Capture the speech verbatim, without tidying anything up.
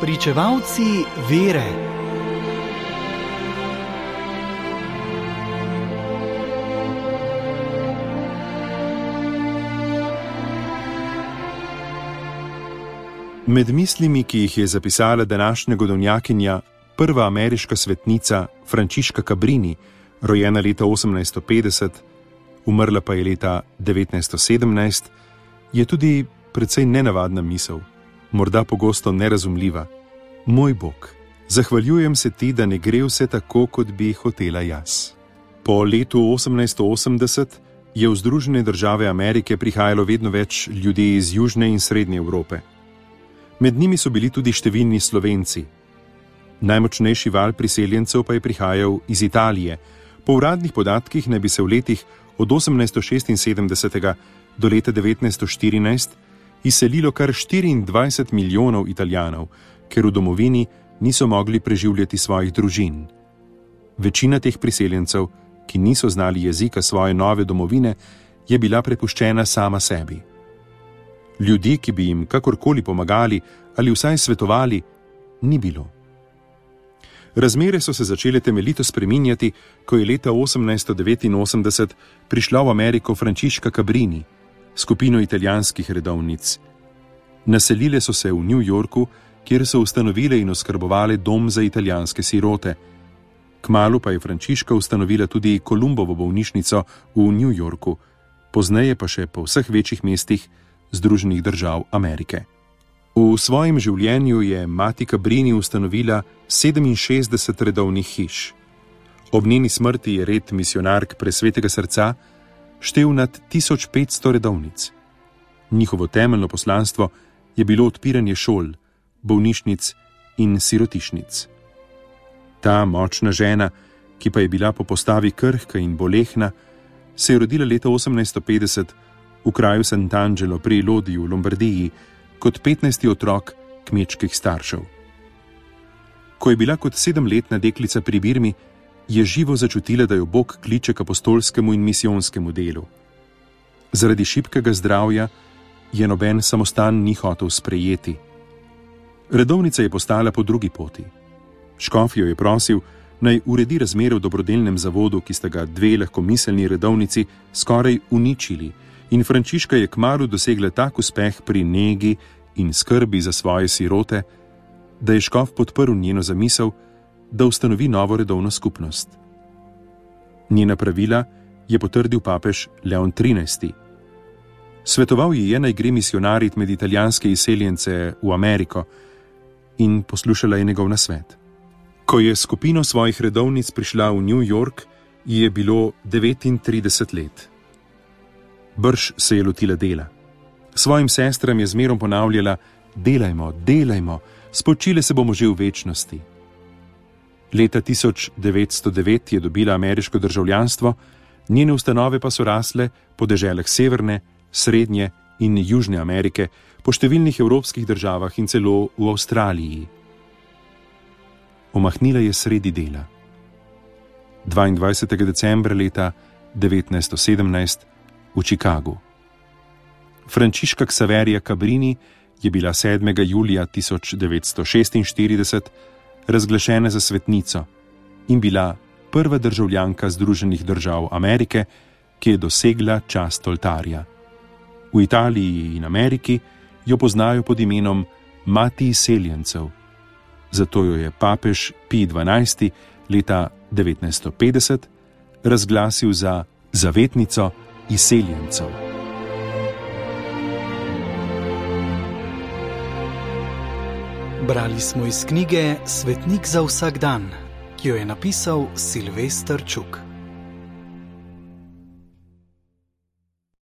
Pričevalci vere. Med mislimi, ki jih je zapisala današnja godovnjakinja, prva ameriška svetnica Frančiška Cabrini, rojena leta osemnajststo petdeset, umrla pa je leta devetnajststo sedemnajst, je tudi precej nenavadna misel, morda pogosto nerazumljiva. Moj Bog, zahvaljujem se ti, da ne gre vse tako, kot bi hotela jaz. Po letu osemnajststo osemdeset je v Združene države Amerike prihajalo vedno več ljudi iz Južne in Srednje Evrope. Med njimi so bili tudi številni Slovenci. Najmočnejši val priseljencev pa je prihajal iz Italije. Po uradnih podatkih naj bi se v letih od osemnajststo šestinsedemdeset do leta devetnajststo štirinajst izselilo kar štiriindvajset milijonov Italijanov, ker v domovini niso mogli preživljati svojih družin. Večina teh priseljencev, ki niso znali jezika svoje nove domovine, je bila prepuščena sama sebi. Ljudi, ki bi jim kakorkoli pomagali ali vsaj svetovali, ni bilo. Razmere so se začele temeljito spreminjati, ko je leta osemnajststo devetinosemdeset prišla v Ameriko Frančiška Cabrini, skupino italijanskih redovnic. Naselile so se v New Yorku, kjer so ustanovile in oskrbovale dom za italijanske sirote. Kmalu pa je Frančiška ustanovila tudi Kolumbovo bolnišnico v New Yorku, pozneje pa še po vseh večjih mestih Združenih držav Amerike. V svojem življenju je mati Cabrini ustanovila sedeminšestdeset redovnih hiš. Ob njeni smrti je red misionark Presvetega srca štel nad tisoč petsto redovnic. Njihovo temeljno poslanstvo je bilo odpiranje šol, bolnišnic in sirotišnic. Ta močna žena, ki pa je bila po postavi krhka in bolehna, se je rodila leta osemnajststo petdeset v kraju Sant'Angelo pri Lodi v Lombardiji kot petnajsti otrok kmečkih staršev. Ko je bila kot sedemletna deklica pri Birmi, je živo začutila, da jo Bog kliče k apostolskemu in misijonskemu delu. Zaradi šibkega zdravja je noben samostan ni hotel sprejeti. Redovnica je postala po drugi poti. Škof jo je prosil, naj uredi razmere v dobrodelnem zavodu, ki sta ga dve lahkomiselni redovnici skoraj uničili, in Frančiška je kmalu dosegla tak uspeh pri negi in skrbi za svoje sirote, da je škof podprl njeno zamisel, da ustanovi novo redovno skupnost. Njena pravila je potrdil papež Leon trinajsti. Svetoval ji je, naj gre misionarit med italijanske izseljence v Ameriko, in poslušala je njegov nasvet. Ko je skupino svojih redovnic prišla v New York, ji je bilo devetintrideset let. Brž se je lotila dela. Svojim sestram je zmerom ponavljala: delajmo, delajmo, spočile se bomo že v večnosti. Leta tisoč devetsto devet je dobila ameriško državljanstvo, njene ustanove pa so rasle po deželah Severne, Srednje in Južne Amerike, po številnih evropskih državah in celo v Avstraliji. Omahnila je sredi dela. dvaindvajsetega decembra leta devetnajststo sedemnajst v Chicagu. Frančiška Ksaverija Cabrini je bila sedmega julija tisoč devetsto šestinštirideset razglašena za svetnico in bila prva državljanka Združenih držav Amerike, ki je dosegla čast oltarja. V Italiji in Ameriki jo poznajo pod imenom Mati izseljencev. Zato jo je papež Pij dvanajsti leta devetnajststo petdeset razglasil za zavetnico izseljencev. Brali smo iz knjige Svetnik za vsak dan, ki jo je napisal Silvester Čuk.